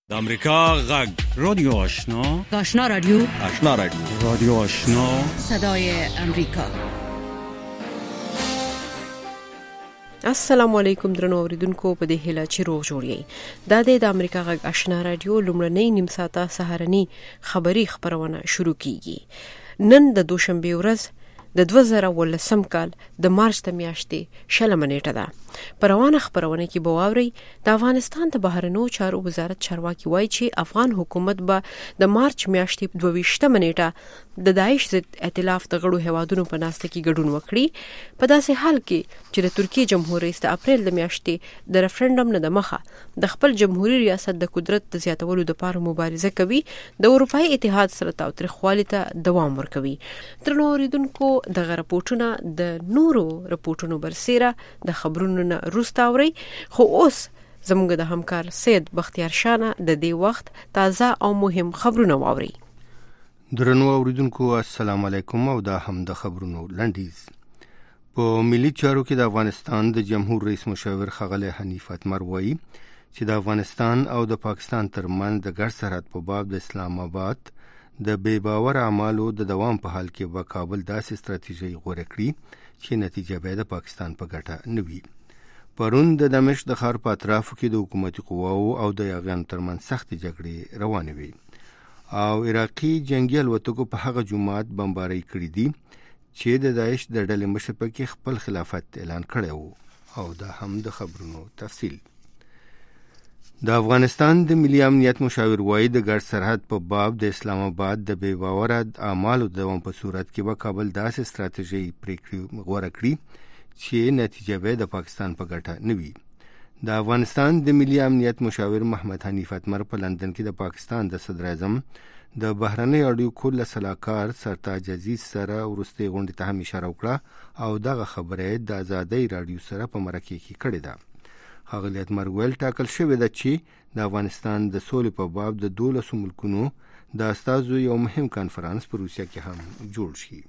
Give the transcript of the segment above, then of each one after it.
د امریکا غږ رادیو آشنا رادیو رادیو آشنا صدای امریکا. السلام علیکم درنو اوریدونکو، په دې هیله چې روغ جوړ یې. دا د امریکا غږ آشنا رادیو لومړنۍ نیم ساعته سهارنی خبری خبرونه شروع کیږي. نن د دوشنبه ورځ د 2018 کال د مارچ د میاشتې 16 نیټه ده. په روانه خبرونه کې به واوري د افغانستان د بهرنیو چارو وزارت چارواکي وایي چې افغان حکومت به د مارچ میاشتې 22 نیټه د داعش ضد ائتلاف د غړو هوادونو په ناسته کې ګډون وکړي. په داسې حال کې چې د ترکیه جمهور رئیس د اپریل د میاشتې د ریفرندوم نه د مخه د خپل جمهوریت ریاست د قدرت د زیاتولو لپاره مبارزه کوي، د اروپאי اتحاد سره تاوتریخوالي ته دوام ورکوي. درنو اوریدونکو، د رپورټونو د نورو رپورټونو برسیره د خبرونو روستا اوري، خو اوس زموږ د همکار سید بختیار شانه د دې وخت تازه او مهم خبرونه واوري. درنو اوریدونکو، السلام علیکم او دا هم د خبرونو لنډیز. په ملي چارو کې د افغانستان د جمهور رئیس مشاور ښاغلی حنیف اتمر وایي چې د افغانستان او د پاکستان ترمنځ د ګډ سرحد په باب د اسلام آباد د بې باور اعمالو د دوام په حال کې به کابل داسې ستراتیژي غوره کړي چې نتیجه به د پاکستان په ګټه نه وي. پرون د دمشق د ښار په اطرافو کې د حکومتي قواو او د یاغیانو ترمنځ سختې جګړې روانې وي او عراقي جنګي الوتکو په هغه جومات بمبارۍ کړي دي چې د داعش د ډلې مشر پکې خپل خلافت اعلان کړی و. او دا هم د خبرونو تفصیل. د افغانستان د ملي امنیت مشاور وایي د ګډ سرحد په باب د اسلام آباد د بې باوره اعمالو د دوام په صورت کې به کابل داسې ستراتیژي پریکړې غوره کړي چې نتیجه به د پاکستان په ګټه نه وي. د افغانستان د ملي امنیت مشاور محمد حنیف اتمر په لندن کې د پاکستان د صدر اعظم د بهرنۍ اړیکو له سلاکار سرتاج عزیز سره وروستۍ غونډې ته هم اشاره وکړه او دغه خبره د ازادۍ راډیو سره په مرکه کې کړې ده. ښاغلی اتمر ویل ټاکل شوې ده چې د افغانستان د سولې په باب د 12 ملکونو د استازو یو مهم کانفرانس په روسیه کې هم جوړ شي.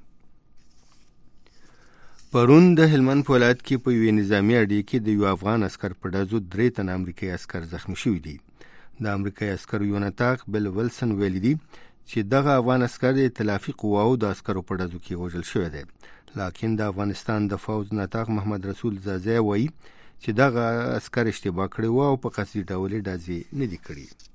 پرون د هلمند په ولایت کې په یوې نظامي اډې کې د یو افغان عسکر په ډزو 3 تنه امریکایي عسکر زخمی شوي دي. د امریکایي عسکر یونتاق بل ولسن ویلي دي چې دغه افغان عسکر د ائتلافي قواو د عسکرو په ډزو کې وژل شوی دی. لکن د افغانستان د فوز نطاق محمد رسول زازی وایي چې دغه عسکر اشتباه کړی و او په قصدي ډول ډزې نه دي کړي.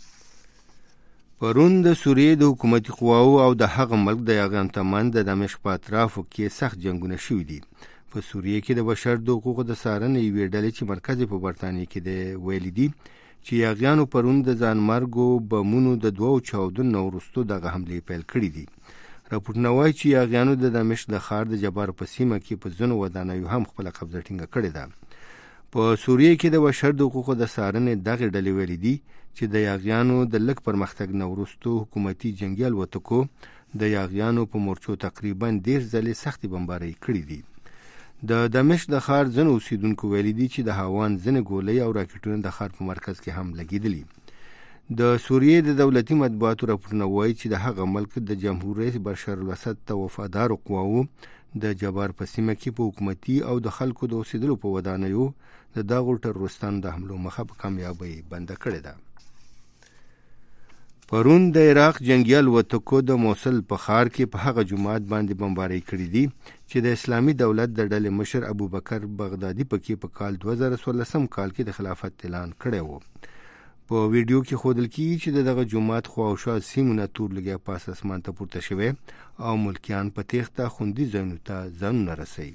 پرون د سوریې د حکومتي قواو او د هغه ملک د یاغیانو ترمنځ د دمشق په اطرافو کې سخت جنګونه شوي دي. په سوریې کې د بشر د حقوقو د څارنې یوې ډلې چې مرکز په برطانیه کې دی ویلي دي چې یاغیانو پرون د ځانمرګو بمونو د 2 چاودنو وروسته دغه حملې پیل کړي دي. راپورټونه وایي چې یاغیانو د دمشق د ښار د جبار په سیمه کې په ځینو ودانیو هم خپله قبضه ټینګه کړې ده. په سوریې کې د بشر د حقوقو د څارنې دغه ډلې ویلي دي چې د یاغیانو د لږ پرمختګ نه وروسته حکومتي جنګي الوتکو د یاغیانو په مورچو تقریبا 10 ځلې سختې بمبارۍ کړي دي. د دمشق د ښار ځینو اوسیدونکو ویلي دي چې د هاوان ځینې ګولۍ او راکټونه د ښار په مرکز کې هم لګېدلي. د سوریې د دولتي مطبوعاتو راپورونه وایي چې د هغه ملک د جمهور رئیس بشار الاسد ته وفادارو قواو د جبار په سیمه کې په حکومتي او د خلکو د اوسېدلو په ودانیو د دغو ټروریستانو د حملو مخه په کامیابۍ بنده کړې ده. پرون د عراق جنګي الوتکو د موصل په ښار کې په هغه جومات باندې بمبارۍ کړي دي چې د اسلامي دولت د ډلې مشر ابوبکر بغدادي پکې په کال 2016 کال کې د خلافت اعلان کړی و. په ویډیو کې ښودل کېږي چې دغه جومات خواوشا سیمونه تور لګیا پاس اسمان ته پورته شوی او ملکیان په تیښته خوندي ځایونو ته ځانونه رسوي.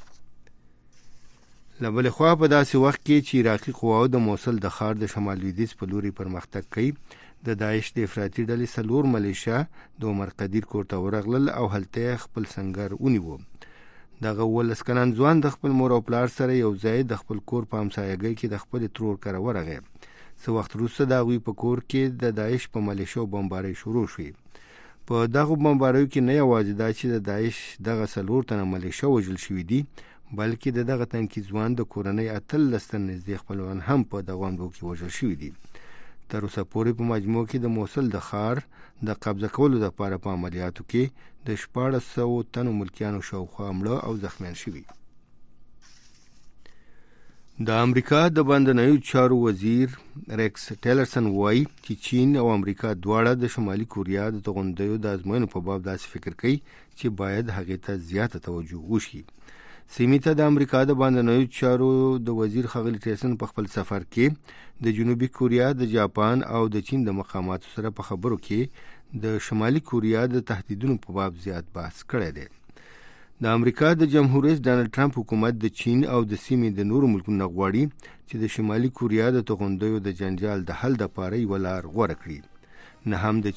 له بلې خوا په داسې وخت کې چې عراقي قواو د موصل د ښار د شمال لویدیځ په لوري پرمختګ کوي، د داعش د افراطي ډلې 4 ملیشه د عمر قدیر کور ته ورغلل او هلته خپل سنگر ونیو. دغه 19 کلن ځوان د خپل مور او پلار سره یو ځای د خپل کور په همسایګۍ کې د خپل ترور کره ورغی. څه وخت وروسته د هغوی په کور کې د داعش په ملیشو بمبارۍ شروع شوې. په دغه بمباریو کې نه یوازې دا چې د داعش دغه 4 تنه ملیشه وژل شوي دي، بلکې د دغه تنکي ځوان د کورنۍ 18 تن نږدې خپلوان هم په دغه حملو کې وژل شوي دي. تر اوسه پورې په مجموع کې د موصل د ښار د قبضه کولو لپاره په عملیاتو کې د 1400 تنو ملکیانو شاوخوا مړه او زخمیان شوي. د امریکا د بهرنیو چارو وزیر ریکس ټیلرسن وایي چې چین او امریکا دواړه د شمالي کوریا د توغندیو د ازموینو په باب داسې فکر کوي چې باید هغه ته زیاته توجه وشي. سیمې ته د امریکا د بهرنیو چارو د وزیر ښاغلي ټیلرسن په خپل سفر کې د جنوبي کوریا، د جاپان او د چین د مقاماتو سره په خبرو کې د شمالي کوریا د تهدیدونو په باب زیات بحث کړی دی. د امریکا د جمهور رئیس ډانلډ ټرمپ حکومت د چین او د سیمې د نورو ملکونو غواړي چې د شمالي کوریا د توغندیو د جنجال د حل لپاره یو لار غوره کړي.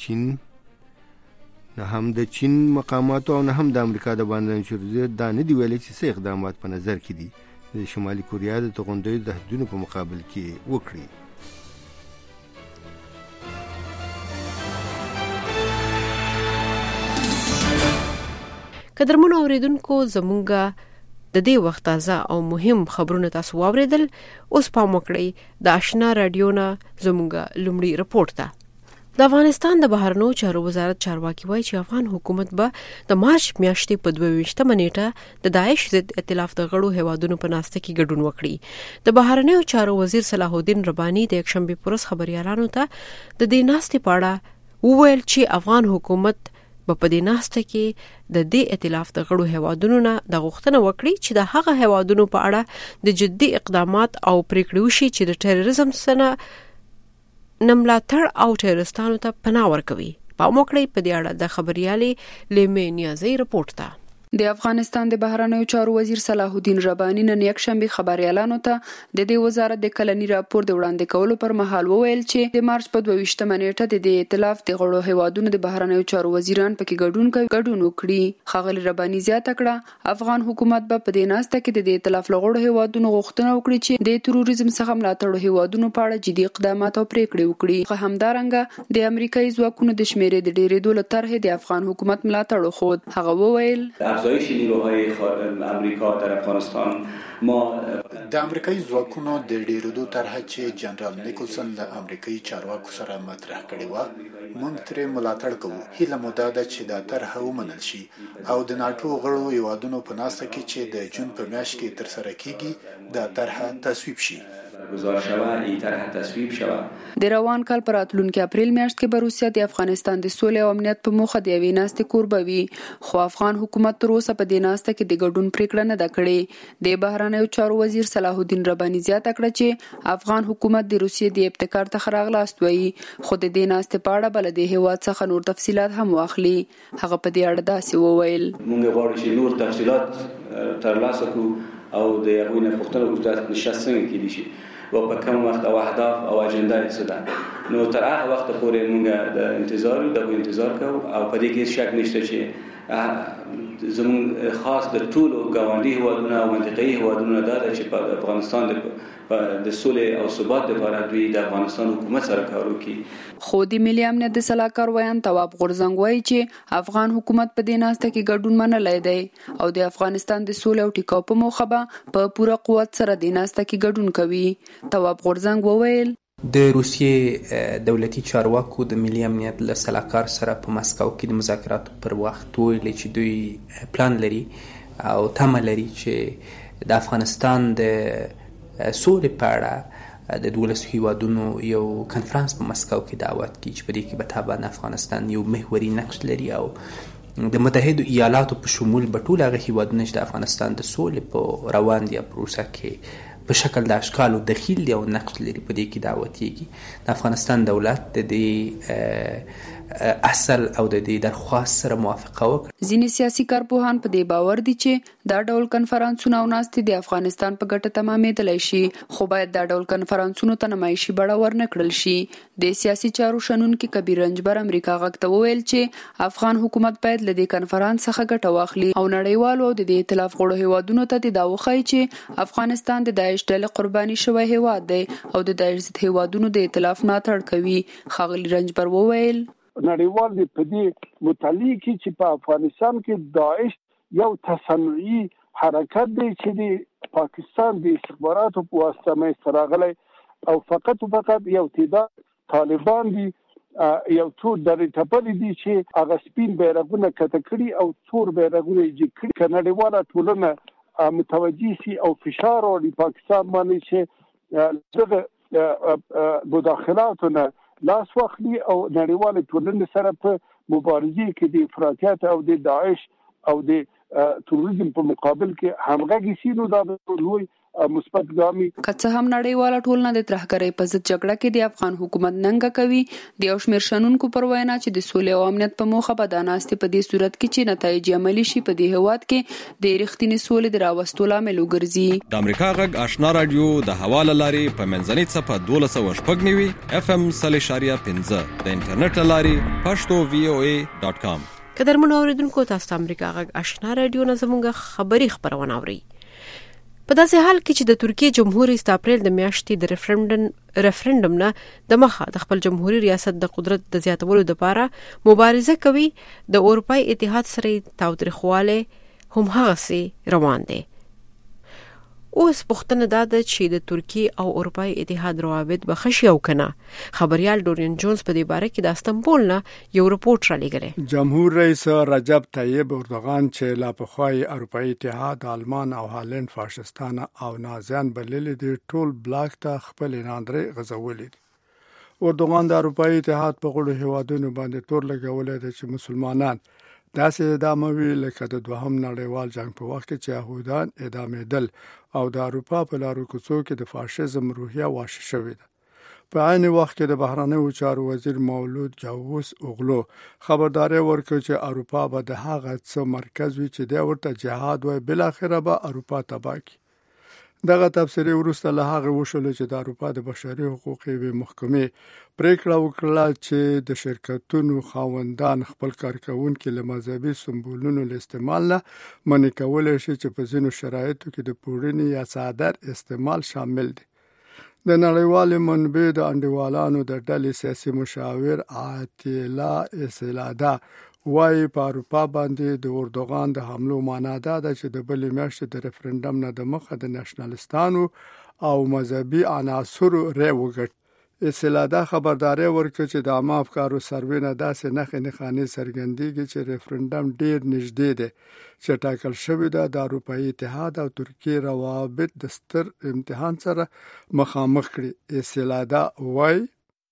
نه هم د چین مقاماتو او نه هم د امریکا د بهرنیو چارو وزیر دا نه دی ویلي چې څه اقدامات په نظر کې دي د شمالي کوریا د توغندیو د حدودو په مقابل کې وکړي. قدرمنو اوریدونکو، زمونږه د دې وخت تازه او مهم خبرونه تاسو واوریدل. اوس پام وکړئ د آشنا رادیو نه زمونږه لومړی رپورټ ته. د افغانستان د بهرنیو چارو وزارت چارواکي وایي چې افغان حکومت به د مارچ میاشتې په 22 نیټه د داعش ضد ائتلاف د غړو هیوادونو په ناسته کې ګډون وکړي. د بهرنیو چارو وزیر صلاح الدین رباني د یکشنبه پورس خبريالانو ته د دې ناستې په اړه وویل چې افغان حکومت په دې ناسته کې د دې ائتلاف د غړو هیوادونو نه د غوښتنه وکړي چې د هغه هیوادونو په اړه د جدي اقدامات او پریکړې وشي چې د ټیرریزم سره ملاتړ او ټیرریستانو ته پناه ورکوي. په موکړې په دې اړه د خبريالې لیمه نیازي رپورټ ته. د افغانستان د بهرنیو چارو وزیر صلاح الدین رباني نن یکشنبه خبريالانو ته د دې وزارت د کلنی راپور د وړاندې کولو پر مهال وویل چې د مارچ په 22 نیټه د دې ائتلاف د غړو هیوادونو د بهرنیو چارو وزیران پکې ګډون وکړي. ښاغلي رباني زیاته کړه افغان حکومت به په دې ناسته کې د دې ائتلاف لغړو هیوادونو غوښتنه وکړي چې د تروریزم څخه ملاتړ هیوادونو په اړه جدي اقدامات او پریکړې وکړي. خو همدارنګه د امریکایي ځواکونو د شمیرې د ډیرېدو لپاره د افغان حکومت ملاتړ وکړ. هغه وویل افزایش نیروهای امریکا در افغانستان ما د امریکایي ځواکونو د ډیرېدو طرحه چې جنرال نیکلسن له امریکایي چارواکو سره مطرح کړې و موږ ترې ملاتړ کوو. هیله مو دا ده چې دا طرحه ومنل شي او د ناټو غړو هیوادونو په ناسته کې چې د جون په میاشت کې ترسره کیږي دا طرحه تصویب شي. د روان کال پر راتلونکي اپریل میاشت کې به روسیا د افغانستان د سولې او امنیت په موخه د یوې ناستې کوربه وي. خو افغان حکومت تر اوسه په دې ناسته کې د ګډون پریکړه نه ده کړې. د بهرنیو چارو وزیر صلاح الدین رباني زیاته کړه چې افغان حکومت د روسیې د ابتکار ته راغلاست وایي، خو د دې ناستې په اړه بل د هیواد څخه نور تفصيلات هم واخلي. هغه په دې اړه داسې وویل: موږ غواړو چې نور تفصيلات ترلاسه کړو او د هغوی نه پوښتنه وکړو چې نشست څنګه کېدی شي و په کوم وخت او اهداف او اجنډا یې څه ده. نو تر هغه وخت پورې موږ د انتظار کوو او په دې کې شک نشته چې زموږ خاص د ټولو ګاونډي هیوادونو او منطقه‌ي هیوادونو دا ده چې په افغانستان د سولې او ثبات لپاره دوی د افغانستان حکومت سره کار وکړي. خو د ملي امنیت د سلاکار ویان تواب غورزنګ وایي چې افغان حکومت په دې ناسته کې ګډون منلی دی او د افغانستان د سولې او ټیکاو په موخه به په پوره قوت سره د ناسته کې ګډون کوي. تواب غورزنګ وویل: د روسیې دولتي چارواکو د ملي امنیت له سلاکار سره په مسکو کې د مذاکراتو پر وخت ویلي چې دوی پلان لري او تمه لري چې د افغانستان د سولې په اړه د 12 هیوادونو یو کنفرانس په مسکو کې دعوت کړي چې په دې کې به طبعا افغانستان یو محوري نقش لري او د متحده ایالاتو په شمول به ټول هغه هیوادونه چې د افغانستان د سولې په روان دي پروسه کې په شکل د اشکالو دخیل دی او نقش لري په دې کې دعوتېږي. د افغانستان دولت د دې اصل او د دې درخواست سره موافقه وکړه. ځینې سیاسي کارپوهان په دې باور دي چې دا ډول کنفرانسونه او ناستې د افغانستان په ګټه تمامېدلی شي، خو باید دا ډول کنفرانسونو ته نمایشي بڼه ورنه کړل شي. د سیاسي چارو شنونکي کبیر رنجبر امریکا غږ ته وویل چې افغان حکومت باید له دې کنفرانس څخه ګټه واخلي او نړیوالو د دې ائتلاف غړو هیوادونو ته دا وښایي چې افغانستان د داعش ډلې قرباني شوی هیواد دی او د داعش ضد هیوادونو د ائتلاف ملاتړ کوي. ښاغلي رنجبر وویل: نړیوال دی په دې مطالعه کې چې په افغانستان کې داعش یو تصنعي حرکت دی چې د پاکستان د استخباراتو په واسطه مې راغلی او فقط یو تعداد طالبان دي یو څو درې ټپلې دي چې هغه سپین بیرغونه کته کړي او تور بیرغونه یې کړي. نړیواله ټولنه متوجي سي او فشار او پاکستان باندې چې دغه مداخلاتونه لاس واخلي او نړیوال ټولنې سره په مبارزه کې د افراطیت او د داعش او د تروریزم په مقابل کې همغږي سي، نو دا لوی مثبت ګامي. که څه هم نړیواله ټولنه د ترهګرۍ په ضد جګړه کې د افغان حکومت ننګه کوي، د یو شمېر شنونکو پر وینا چې د سولې او امنیت په موخه به دا ناستې په دې صورت کې چې نتایج عملي شي په دې هېواد کې د رښتینې سولې د راوستو لامل وګرځي. د امریکا غږ آشنا رادیو د حواله لارې په منځنۍ څپه 1290 FM 0.5 د انټرنیټ لارې pashto.voa.com. قدرمنو اوریدونکو، تاسو ته امریکا غږ آشنا رادیو نه زموږ خبری خبرونه اورئ. په داسې حال کې چې د ترکیه جمهور ریاست اپریل د میاشتې د ریفرندم نه د مخه د خپل جمهوریت ریاست د قدرت د زیاتولو لپاره مبارزه کوي، د اروپای اتحاد سره تاوتریخواله هم هغه روان دي. اوس پوښتنه دا ده چې د ترکیه او اروپای اتحاد روابط به ښه شي او کنه. خبريال ډورین جونز په دې باره کې د استنبول نه یو رپورټ را لېږلی. جمهور رئیس رجب طیب اردوغان چې لا پخوای اروپای اتحاد، آلمان او هالند فاشستانه او نازیان بللي دي، ټول بلاک ته خپل ناندري غزولې دي. اردوغان د اروپای اتحاد په غړو هیوادونو باندې تور لګولې دي چې مسلمانان داسې اداموي لکه د دوهم نړیوال جنگ په وخت کې چې يهودان اعدامېدل او د اروپا په لارو کوڅو کې د فاشیزم روحیه واشه شوې ده. په عین وخت کې د بهرنیو چارو وزیر مولود جاووس اوغلو خبرداري ورکړه چې اروپا به د هغه څه مرکز وي چې د ورته جهاد وای، بل اخره به اروپا تباہ کی. دغه تفسیری وروسته له هغه وشول چې د اروپا د بشري حقوقو محکمې پریکړه وکړه چې د شرکتونو خاوندان خپل کارکونکو له مذهبي سمبولونو له استعمال نه منع کولای شي چې په ځینو شرایطو کې د پوړنی یا څادر استعمال شامل دي. د نړیوال منبع د انډیوالانو د ډلې سیاسي مشاور عاتیلا اسلادا وايي په اروپا باندې د اردوغان د حملو معنا ده چې د بلې میاشتې د ریفرندم نه د مخه د نېشنلستانو او مذهبي عناصرو رې وګټ. اسلادا خبرداري ورکړه چې د عامه افکارو سروې نه داسې نښې څرګندېږي چې ریفرندم ډېر نږدې دی چې ټاکل شوی ده د اروپایي اتحاد او ترکیه روابط د ستر امتحان سره مخامخ کړي. اسلادا وايي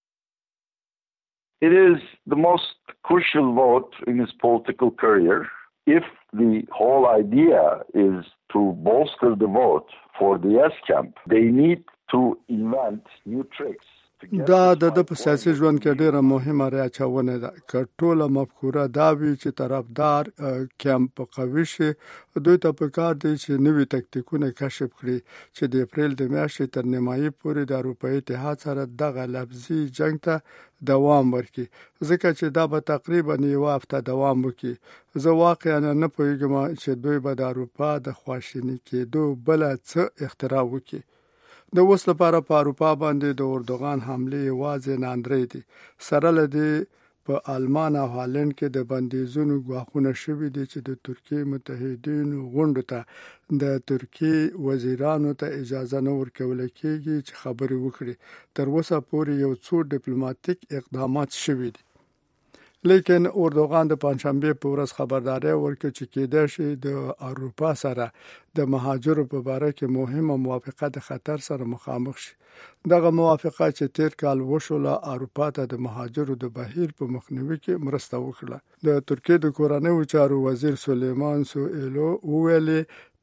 It is the most crucial vote in his political career. If the whole idea is to bolster the vote for the yes camp, they need to invent new tricks. دا د په سیاسي ژوند کې ډیره مهمه راچونه ده. کټوله مفکوره دا وی چې طرفدار کیمپ قوي شي، دوی ته پکار دي چې نوې تکتیکونه کشف کړي چې د اپریل د میاشتې تر نیمایي پورې د اروپایي اتحاد سره دغه لفظي جنگ ته دوام ورکړي، ځکه چې دا به تقریبا یو هفته دوام وکړي. زه واقعا نه پوهیږم چې دوی به د اروپا د خواشینی کېدو بل څه اختراع وکړي. د اوس لپاره په اروپا باندې د اردوغان حمله یوازې ناندري دي، سره لدی په آلمان او هالند کې د بندیزونو غواخونه شوې دي چې د ترکیه متحدینو غونډه ته د ترکیه وزیرانو ته اجازه نه ورکول کېږي چې خبرې وکړي. تر اوسه پورې یو څو ډیپلوماټیک اقدامات شوي دي، لیکن اردوغان د پنځشنبه په ورځ خبرداري ورکړه چې کېدای شي د اروپا سره د مهاجرو په اړه کې مهمه موافقه د خطر سره مخامخ شي. دغه موافقه چې تیر کال وشوله اروپا ته د مهاجرو د بهیر په مخنیوي کې مرسته وکړه. د ترکیه د کورنیو چارو وزیر سلیمان سوئیلو ویلي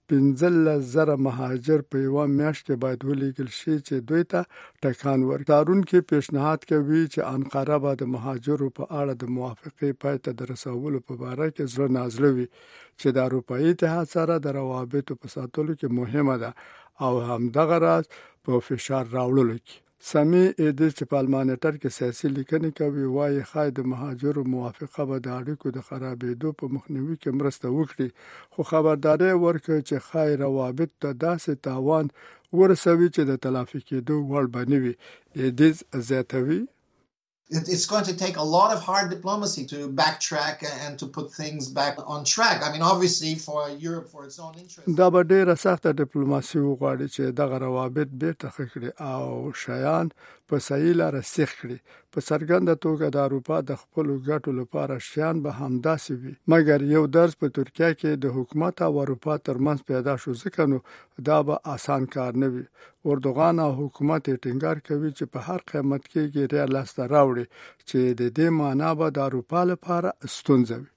15,000 مهاجر په یو میاشت کې باید ولیږل شي چې دوی ته ټکان ورکړي. تارون کې پیشنهاد کوي چې انقره به د مهاجرو په اړه د موافقې پای ته د رسولو په اړه کې زړه نازلوي چې د اروپایي اتحاد سره د روابطو په ساتلو کې مهمه ده او همدغه راز په فشار راوړلو کې. سامي ایدز چې په المانیټر کې سیاسي لیکنې کوي وايي خای د مهاجرو موافقه به د اړیکو د خرابېدو په مخنیوي کې مرسته وکړي، خو خبرداري ورکړي چې خای روابط ته داسې تاوان ورسوي چې د تلافي کېدو وړ بنوي. ایدز زیاتوي It's going to take a lot of hard diplomacy to backtrack and to put things back on track. I mean, obviously, for Europe, for its own interest. دا به ډیره سخته ډیپلوماسي وغواړي چې دغه روابط بیرته ښه کړي او شیان په صحیح لار سیخ کړي. په څرګنده توګه د اروپا د خپل ګټو لپاره شیان به همداسې وي. مګر یو درس په ترکیه کې د حکومت او اروپا ترمنځ پیدا شو، ځکه نو دا به آسان کار نه وي. اردوغان او حکومت ټینګار کوي چې په هر قیمت کې ریال لاسته راوړي، چې د دې معنا به د اروپا لپاره ستونزه وي.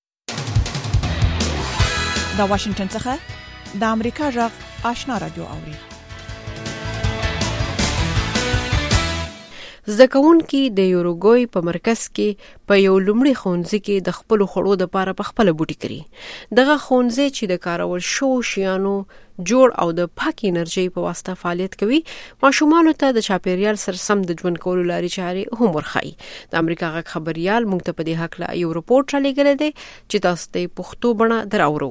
د واشنگټن څخه د امریکا غږ آشنا رادیو اوري. زده‌کوونکي د یوروګوای په مرکز کې په یو لومړي ښوونځي کې د خپل خړو د لپاره په خپل بوټي کړي. دغه ښوونځي چې د کارول شو شیانو جوړ او د پاک انرژي په واسطه فعالیت کوي، ماشومانو ته د چاپیریال سره سم د ژوند کولو لارې چارې هم ورخایي. د امریکا غږ خبريال موږ ته په دې حق لا یو رپورټ را لګل دی چې تاسو ته پښتو بڼه دراوړو.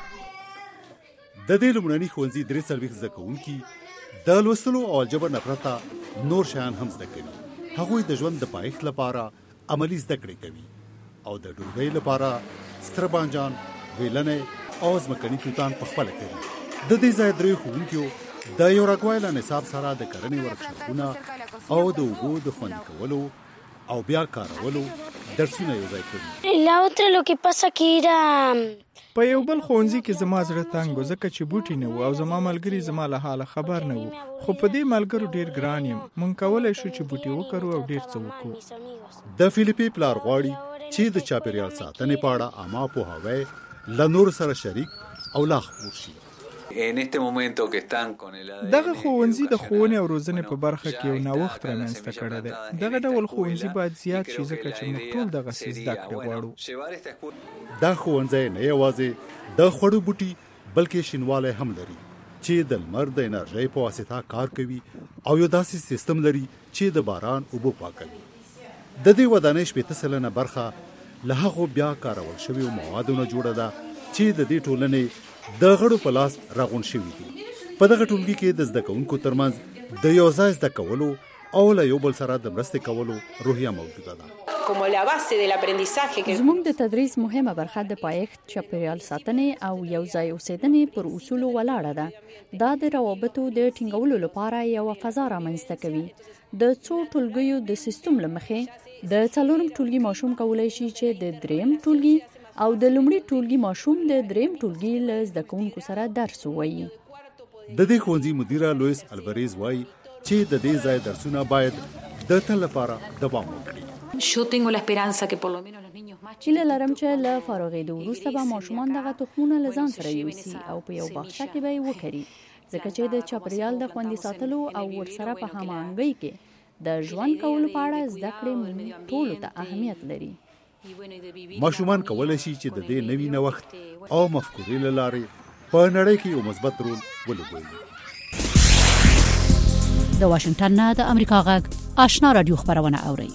د دې لومړني ښوونځي 43 زده‌کوونکي د لوستلو او الجبر نه پرته نور شیان هم زده کوي. هغوی د ژوند د پایښت لپاره عملی زده کړې کوي او د ډوډۍ لپاره ستر بانجان، ویلنې او ځمکني توتان په خپله کوي. د دې ځای درې ښوونکیو د یوروګوای له نصاب سره د کرنې ورکشاپونه او د اوبو د خوندي کولو او بیا کارولو درسونه یوځای کړي. په یو بل ښوونځي کې زما زړه تنګ و، ځکه چې بوټي نه وو او زما ملګري زما له حاله خبر نه وو. خو په دې ملګرو ډیر ګران یم. مونږ کولای شو چې بوټي وکړو او ډیر څه وکړو. د فلیپي پلار غواړي چې د چاپیریال ساتنې په اړه عامه پوهاوی له نورو سره شریک او لا خپور شي. دغه ښوونځي د ښوونې او روزنې په برخه کې یو نوښت رامنځته کړی دی. دغه ډول ښوونځي باید زیات شي، ځکه چې موږ ټول دغه زده کړې غواړو. دا ښوونځی نه یوازې د خوړو بوټي بلکې شینوالی هم لري چې د لمر د انرژۍ په واسطه کار کوي او یو داسې سیستم لري چې د باران اوبه پاکوي. د دې ودانۍ 80% برخه له هغو بیا کارول شویو موادو نه جوړه ده چې د دې ټولنې د غړو په لاس راغون شوي دي. په دغه ټولګي کې د زده کوونکو ترمنځ د یو ځای زده کولو او له یو بل سره د مرستې کولو روحیه موجوده ده. زموږ د تدریس مهمه برخه د پایښت، چاپیریال ساتنې او یو ځای اوسېدنې پر اصولو ولاړه ده. دا د روابطو د ټینګولو لپاره یو فضا رامنځته کوي. د څو ټولګیو د سیستم لمخې د څلورم ټولګي ماشوم کولای شي چې د دریم ټولګي او د لومړي ټولګي ماشوم د دریم ټولګي له زده کوونکو سره درس ووایي. د دې ښوونځي مدیره لویس الوریز وایي چې د دې ځای درسونه باید د تل لپاره دوام وکړي. هیله لرم چې له فارغېدو وروسته به ماشومان دغه تخمونه له ځان سره یوسي او په یو باغچه کې به یې وکري، ځکه چې د چاپیریال د خوندي ساتلو او ورسره په هماهنګۍ کې د ژوند کولو په اړه زده کړې موږ ټولو ته اهمیت لري. ماشومان کولای شي چې د دې نوي نوښت او مفکورې له لارې په نړۍ کې یو مثبت رول ولوبوي. د واشنگټن نه د امریکا غږ آشنا رادیو خبرونه اوري.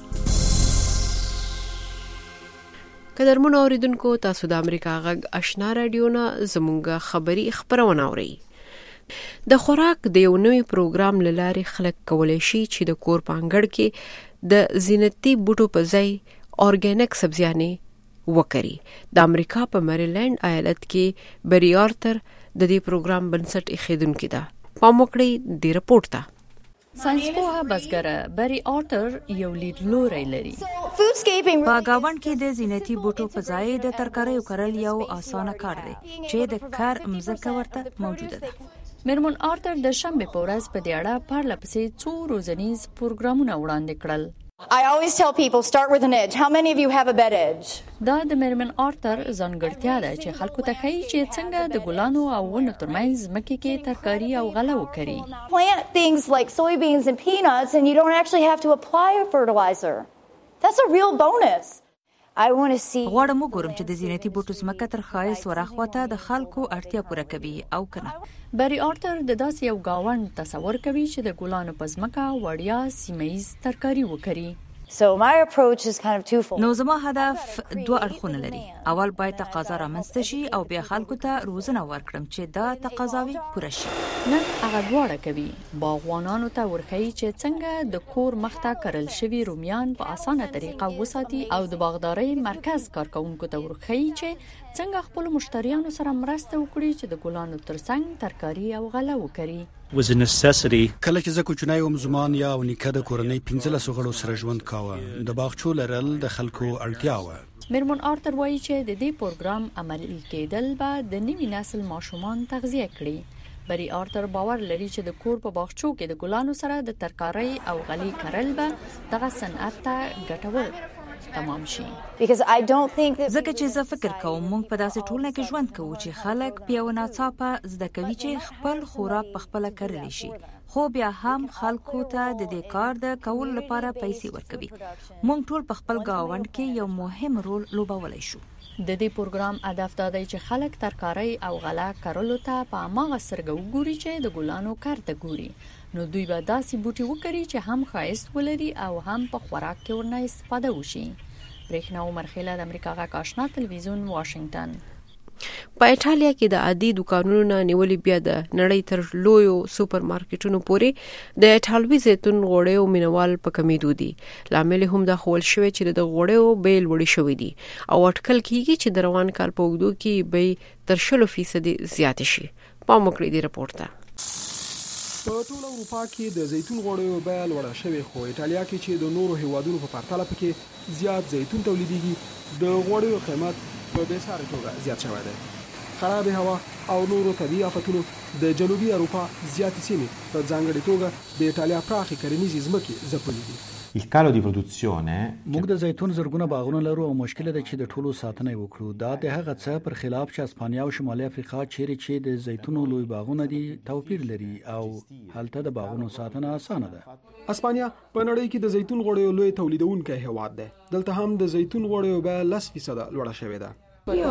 قدرمن اوریدونکو، تاسو د امریکا غږ آشنا رادیو نه زموږ خبری خبرونه اوري. د خوراک د یو نوي پروګرام لارې خلک کولای شي چې د کور پانګړ کې د زینتي بوټو په ځای اورګانیک سبزیانې وکړي. د امریکا په میریلند ایالت کې بری آرتر د دې پروګرام بنسټ ایښودونکې ده. پام وکړئ د رپورټ ته. ساينسپوه بزګره بری آرتر یو لیدلوری لري. په گاوند کې د زینتي بوټو په ځای د ترکاریو کرل یو اسانه کار دی چې د کار مزکه ورته موجوده ده. میرمن آرتر د شنبه په ورځ په دې اړه پرله پسې څو روزنیز پروګرامونه وړاندې کړل. I always tell people start with an edge. How many of you have a bed edge? دا د میرمن آرتر ځانګړتیا ده چې خلکو ته ښیي چې څنګه د ګلانو او ونو ترمنځ ځمکې کې ترکاري او غله وکړي. Plant things like soybeans and peanuts and you don't actually have to apply a fertilizer. That's a real bonus. I want to see غواړم وګورم چې د زینتي بوټو ځمکه تر ښایست ورخواته د خلکو اړتیا پوره کوي او کنه. بری آرتر د داسې یو گاوند تصور کوي چې د ګلانو په ځمکه وړیا سیمه‌ییز ترکاري وکړي. So my approach is kind of twofold. نو زما هدف دوه اړخونه لري. اول باید تقاضا رامنځته شي او بیا خلکو ته روزنه ورکړم چې دا تقاضاوي پوره شي. نن هغه دواړه کوي. باغوانانو ته ورخی چې څنګه د کور مخته کرل شوی رومیان په اسانه طریقه وساتي او د باغدارۍ مرکز کارکونکو ته ورخی چې څنګه خپل مشتریانو سره مرسته وکړي چې د ګلانو ترڅنګ ترکاري او غله وکړي. was a necessity. کله چې زه کوچنی وم زمان یا نیکه د کورنۍ 15 غړو سره ژوند کاوه د باغچو لرل د خلکو اړتیا و. میرمن آرتر وایي چې د دې پروګرام عملي کېدل به د نوي نسل ماشومان تغذیه کړي. بری آرتر باور لري چې د کور په باغچو کې د ګلانو سره د ترکارۍ او غلې کرل به دغه صنعت ته ګټور تمام شي. ځکه چې زه فکر کوم موږ په داسې ټولنه کې ژوند کوو چې خلک په یو ناڅاپه زده کوي چې خپل خوراک په خپل کړلی شي، خو بیا هم خلکو ته د دې کار د کول لپاره پیسې ورکوي. موږ ټول په خپل گاوند کې یو مهم رول لوبولی شو. د دې پروګرام هدف دا دی چې خلک ترکارۍ او غله کرلو ته په هماغه سترګه وګوري چې د ګلانو کار ته ګوري، نو دوی به داسې بوټي وکري چې هم ښایست ولري او هم په خوراک کې ورنه استفاده وشي. برېښنا عمر خیله د امریکا غږ آشنا تلویزیون واشنگټن. په ایټالیا کې د عادي دکانونو نه نیولې بیا د نړۍ تر لویو سوپر مارکیټونو پورې د ایټالوي زیتون غوړیو مینوال په کمیدو دي. لامل هم دا خول شوی چې د غوړیو بیل وړي شوی دي او اټکل کیږي چې د روان کال په اوږدو کې به تر 60% زیات شي. پام وکړئ د رپورټ ته. په ټول اروپا کې د زیتون غوړیو بیه لوړه شوې، خو ایټالیا کې چې د نورو هیوادونو په پرتله پکې زیات زیتون تولیدېږي د غوړیو قیمت په بېساري توګه زیات شوی دی. خراب هوا او نورو طبیعي آفتونو د جنوبي اروپا زیاتې سیمې په ځانګړې توګه د ایټالیا پراخې کرنیزې ځمکې ځپلې دي. Il calo di produzione موږ د زیتون زرګونه باغونه لرو او مشکل ده چې د ټولو ساتنه وکړو. دا د هغه څه پر خلاف چې اسپانیا او شمالي افریقا چې د زیتونو لوی باغونه دي توپیر لري او هلته د باغونو ساتنه اسانه ده. اسپانیا په نړۍ کې د زیتون غوړیو لوی تولیدونکی هیواد دی. دلته هم د زیتون غوړیو بیه 10% لوړه شوې ده.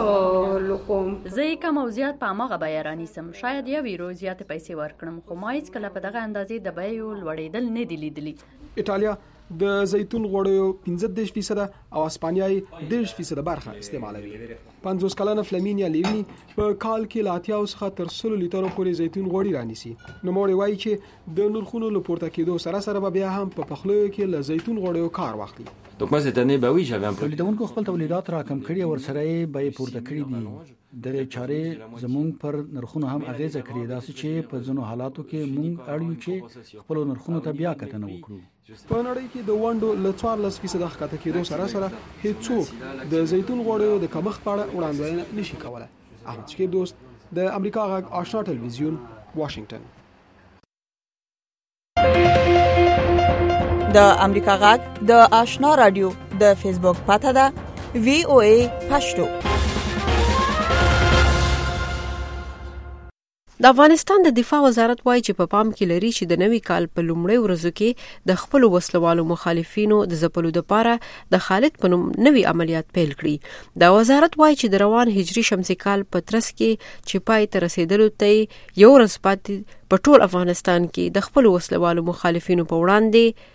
زه کوم او زیات په هغه بیه رانیسم، شاید یو یورو زیات پیسې ورکړم، خو ما هیڅ کله په دغه اندازې د بیو لوړېدل نه دی لیدلی. ایټالیا د زیتون غوړیو 15% او اسپانیا 10% برخه استعمالوي. 50 کلنه فلامینیا لیوی په کال کې لا 80 څخه تر 100 لیټرو پورې زیتون غوړي رانیسي. نو موري وایي چې د نرخونو لپورته کېدو سره سره بیا هم په پخلو کې له زیتون غوړیو کار واخلي. Donc moi cette année oui j'avais un peu تولیدونکو خپل تولیدات راکم کړي او ورسره یې به پورته کړی دي. د چارې زمونږ پر نرخونو هم اغیزه کړې ده چې په ځینو حالاتو کې مونږ اړیو چې خپل نرخونو ته بیا کتنه وکړو. په نړۍ کې د ونډو له 14% ښکته کېدو سره سره هیڅوک د زیتون غوړیو د کمښت په اړه وړاندوینه نشي کولای. احمد شکیب دوست د امریکا غږ آشنا تلویزیون واشنگټن. د امریکا غږ د آشنا رادیو د فیسبوک پاته ده VOA پښتو. د افغانستان د دفاع وزارت وایي چې په پام کې لري چې د نوي کال په لومړۍ ورځو کې د خپل وسلوالو مخالفینو د ځپلو لپاره د خالد په نوم نوي عملیات پیل کړي. د وزارت وایي چې د روان هجري شمسي کال په ترڅ کې چې پای ته رسیدلو ته یو ورځ پاتې په ټول افغانستان کې د خپل وسلوالو مخالفینو په وړاندې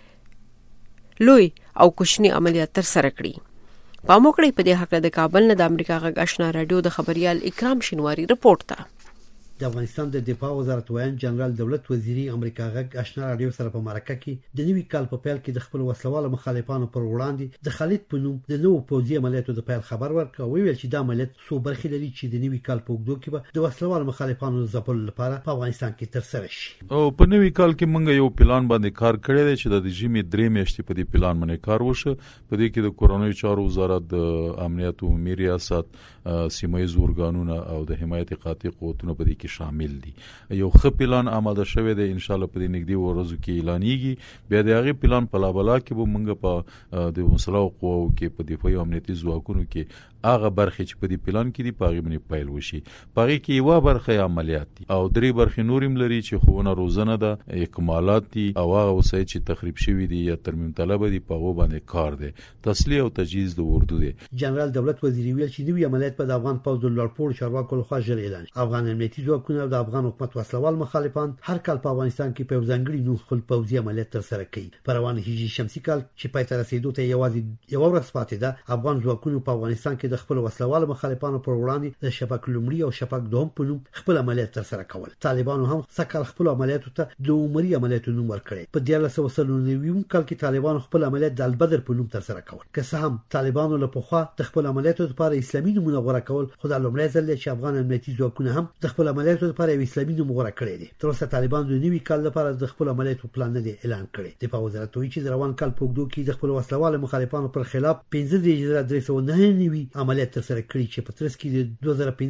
لوی او کوچني عملیات تر سره کړي. پام وکړئ په دې حق د کابل نه د امریکا غږ آشنا رادیو د خبريال اکرام شینواری رپورټ ته. د افغانستان د دفاع وزارت وایي جنرال دولت وزیری امریکا غږ آشنا رادیو سره په مرکه کې د نوي کال په پیل کې د خپل وسلوال مخالفانو پر وړاندې د خالد په نوم د نوو پوځي عملیاتو د پیل خبر ورکړ. ویل چې د عملیات څو برخې لري چې د نوي کال په اوږدو کې به د وسلوال مخالفانو ځپلو لپاره په افغانستان کې ترسره شي. او په نوي کال کې موږ یو پلان باندې کار کړی دی چې د جیمې 3 میاشتې په دې پلان باندې کار وشه. په دې کې د کورونی چارو وزارت، د امنیت عمومي ریاست، سیمایي اورګانونه او د حمایت قاطع قوتونو په دې کې شامل دي. یو ښه پلان آماده شوی دی، ان شاء الله په دې نږدې ورځو کې اعلانېږي. بیا د هغه پلان په لابلا کې به موږ په د مسلح قواو کې په دفاعي امنیتي ځواکونو کې هغه برخې چې په دې پلان کې دي په هغه باندې پیل وشي. په هغه کې یو برخه عملیات دي او درې برخې نورم لري چې خوونه روزنه ده، اکمالات دي او هغه وسایل چې تخریب شوی دي یا ترمیم طلب دي په هغه باندې کار دی. تسلیح او تجهیز د اردو دی. جنرال دولت وزیری ویل چې نوی عملیات په افغان پوځ د لوړپوړ چارواکو لخوا ژر اعلان. افغان امنیتي ځواکونه او د افغان حکومت وسلوال مخالفان هر کال په افغانستان کې په ځانګړي نوم خپل پوځي عملیات ترسره کوي. په روان هجري شمسي کال چې پای ته رسیدو ته یوازې یو ورځ پاتې ده، افغان ځواکونو په افغانستان کې د خپل وسلوال مخالفانو پر وړاندې د شپږ لومړي او شپږ دوهم په نوم خپل عملیات ترسره کول. طالبانو هم سکه خپل عملیاتو ته د عمري عملیاتو نوم ورکړي. په 1990 کال کې طالبانو خپل عملیات د البدر په نوم ترسره کول. که څه هم طالبانو له پخوا د خپل عملیاتو لپاره اسلامي نومونه غوړه کول، خو د لومړي ځل چې افغان امنیتي ځواکونه هم د خپل عملیات عملیاتو لپاره اسلامي نوم غوړه کړی دی. تر اوسه طالبان د نوي کال لپاره د خپل عملیاتو پلان نه اعلان کړی. د وزارت وایي چې روان کال په اوږدو کې د خپل وسلوال مخالفانو پر خلاف 15,309 عملیات ترسره کړي چې په ترڅ کې د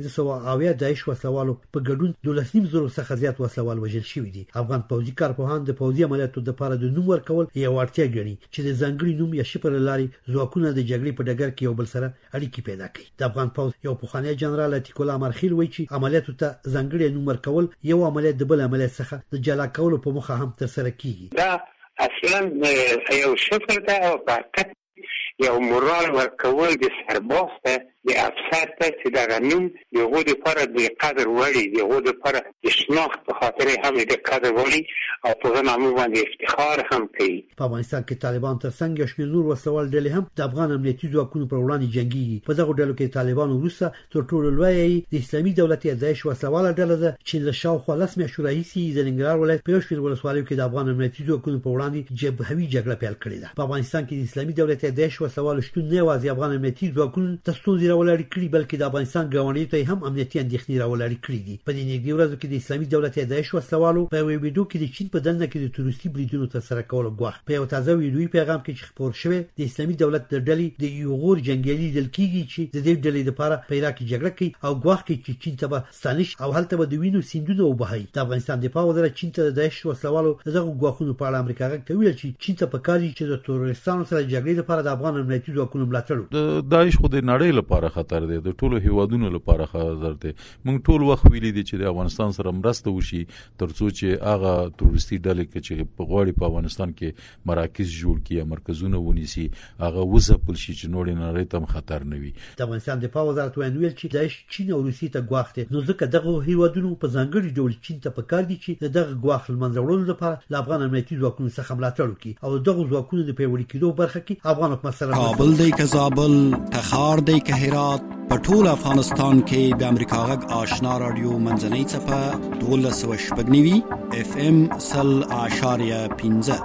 2500 داعش وسلوالو په ګډون 12,000 څخه زیات وسلوال وژل شوي دي. افغان پوځي کارپوهان د پوځي عملیاتو لپاره د نوم ورکول یو اړتیا ګڼي چې د ځانګړي نوم یا شفر لارې ځواکونه د جګړې په ډګر کې یو بل سره اړیکې پیدا کړي. د افغان پوځ یو پخوانی جنرال عتیق الله مرخیل وایي چې عملیاتو ته ځانګړي نوم ورکول یو عملیات د بل عملیات څخه د جلا کولو په موخه هم ترسره کیږي. دا اصلا یو شفر ده او فقط یو مورال ورکول د سرباز ته د افسر ته چې دغه نوم دغه لپاره د قدر وړي دغه لپاره د شناخت په خاطر هم د قدر وړي او په نامه باندې افتخار هم کوي. په افغانستان کې طالبان ترڅنګ یو شمېر نور وسوال ډلې هم د افغان امنیتي ځواکونو پر وړاندې جنگي. په دغه ډلو کې طالبان وروسته تر ټولو لوی د اسلامي دولت یا داعش وسوال ډله ده چې له شاوخوا 10 میاشتو راهیسې د ننګرهار ولایت په یو شمېر ولسوالیو کې د افغان امنیتي ځواکونو په وړاندې جبهوي جګړه پیل کړې ده. په افغانستان کې د اسلامي دولت یا داعش وسوال شتون نه یوازې افغان امنیتي ځواکونو ته ستونزې راولري کړي بلکې د افغانستان ګاونډیو ته هم امنیتي اندېښنې راولري کړي دي. په دې نږدې ورځو کې د اسلامي دولت یا داعش وسوالو په یو ویډیو کې د چین په دننه کې د تروریستي بریدونو ترسره کولو غواړي. په یو تازه ویډیوي پیغام کې چې خپور شوی د اسلامي دولت د ډلې د یوغور جنگیالي دل کېږي چې د دې ډلې لپاره په عراق کې جګړه کوي او غواړي چې چین ته به ستانش او هلته به د وینو سیندونه وبهي. د افغانستان دفاع وزارت چین ته د داعش وسوالو دغه غواخونو په اړه امریکا غږ ته ویل چې چین ته پکاري چې د تروریستانو سره جګړې لپاره د افغان امنیتي ځواکونو ملاتړ وکړي. د داعش خو د نړۍ لپاره خطر دی، د ټولو هیوادونو لپاره خطر دی. موږ ټول وخت ویلي دي چې د افغانستان سره مرسته وشي ترڅو چې هغه تروریستي ډلې چې په غوړي په افغانستان کې مراکز جوړ کړي، مرکزونه ونیسي، هغه وځپل شي چې نور نړۍ ته خطر نه وي. د افغانستان دفاع وزارت ویل چې داعش چین او روسیې ته غواخته، نو ځکه دغه هیوادونو په ځانګړي ډول چین ته پکار دي چې دغه غواخ لمنځه وړلو لپاره افغان امنیتي ځواکونو څخه ملاتړ وکړي او دغه ځواکونو د پیوړي کېدو برخه کې افغان حکومت سره کابل دی که زابل، تخار دی که هرات، په ټول افغانستان کې د امریکا غږ آشنا رادیو منځنۍ څپه 12.9 FM 0.15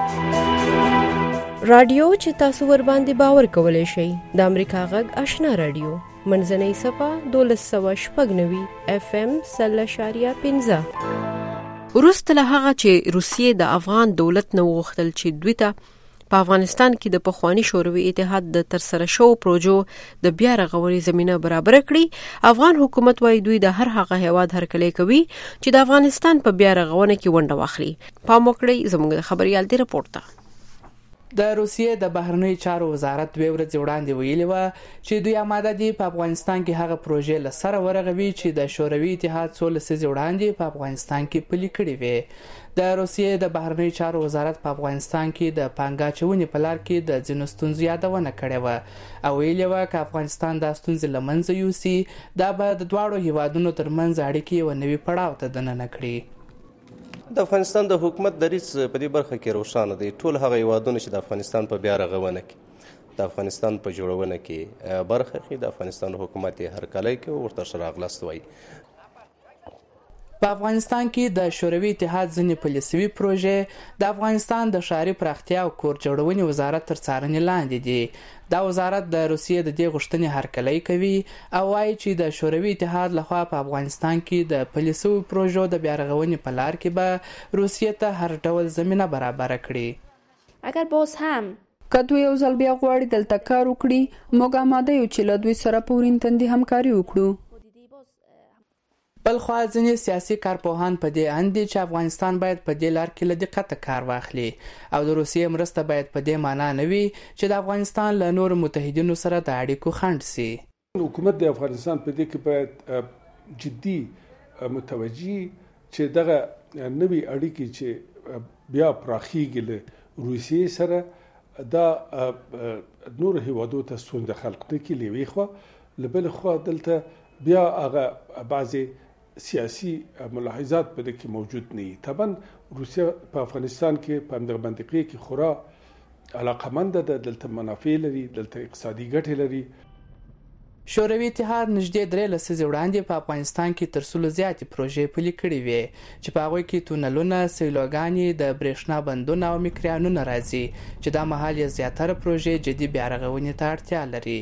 رادیو چې تاسو ور باندې باور کولای شئ د امریکا غږ آشنا رادیو منځنۍ څپه 12.9 FM 0.15 ورسته له هغه چې روسیې د افغان دولت نو غوښتل چې دوی ته په افغانستان کې د پخوانی شوروي اتحاد د ترسره شو پروژو د بیا رغونې زمينه برابر کړي. افغان حکومت وايي دوی د هر هغه هیواد هرکلی کوي چې د افغانستان په بیا رغونه کې ونډه واخلي. پام وکړئ زموږ خبريال دی رپورټ ته. د روسیې د بهرنیو چارو وزارت دوی ورځ وړاندې ویلي و چې دوی آماده دي په افغانستان کې هغه پروژې لسره ورغوي چې د شوروي اتحاد 16 لسیزې وړاندې په افغانستان کې پلي کړې وي. د روسیې د بهرنیو چارو وزارت په افغانستان کې د پانګاچونې په لار کې د ځینو ستونزو یادونه کړې و او ویلي و چې افغانستان د ستونزې له منځه یوسي دا به د دواړو هیوادونو ترمنځ اړیکې یو نوي پړاو ته دننه کړي. د افغانستان د حکومت دریځ په دې برخه کې روښانه دی. ټول هغه هیوادونه چې د افغانستان په بیا رغونه کې د افغانستان په جوړونه کې برخه اخلي، د افغانستان حکومت یې هرکلی کوي، ورته ښه راغلاست وایي. په افغانستان کې د شوروي اتحاد ځینې پالیسي پروژې د افغانستان د ښاري پراختیا او کور جوړونې وزارت تر څارنې لاندې دي. دا وزارت د روسیې د دې غوښتنې هرکلی کوي او وايي چې د شوروي اتحاد لخوا په افغانستان کې د پالیسي پروژو د بیا رغونې په لار کې به روسیې ته هر ډول زمینه برابر کړي. اگر باز هم کدو یو ځل بیا غواړي دلته کار وکړي، موږ آماده یو چې له دوی سره په ورینتندي همکاري وکړو. بل خو ځینې سیاسي کارپوهان په دې اند دي چې افغانستان باید په دې لار کې له دقته کار واخلي او د روسیې مرسته باید په دې معنی نه وي چې د افغانستان له نورو متحدینو سره د اړیکو خنډ سي. حکومت د افغانستان په دې کې باید جدي متوجي چې دغه نوي اړیکې چې بیا پراخیږي له روسیې سره دا نور هیوادو ته ستونزه خلق نه کړي. لوي خو لبل خو دلته بیا هغه بعضي سیاسي ملاحظات په دې کې موجود نه دي. طبعا روسیا په افغانستان کې په همدغه منطقه کې خورا علاقمند ده، دلته منافع لري، دلته اقتصادي ګټې لري. شوروي اتحاد نږدې 3 لسیزې وړاندې په افغانستان کې تر څو زیاتې پروژې پلي کړې وې چې په هغوی کې تونلونه، سیلوګانې، د برېښنا بندونه او میکروفونونه راځي چې دا مهال یې زیاتره پروژې جدي بیا رغونې ته اړتیا لري.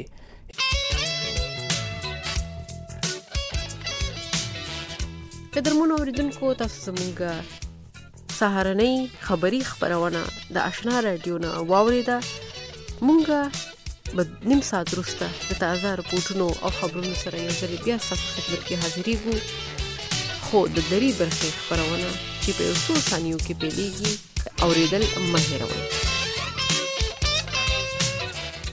قدرمنو اوریدونکو تاسو زموږ سهارنۍ خبری خبرونه د آشنا رادیو نه واوریده. مونږ به نیم ساعت وروسته د تازه رپورټونو او خبرونو سره یو ځل بیا ستاسو خدمت کې حاضرېږو. خو د درې برخې خبرونه چې په یو څو ثانیو کې پیلېږي اوریدل مه هېروئ.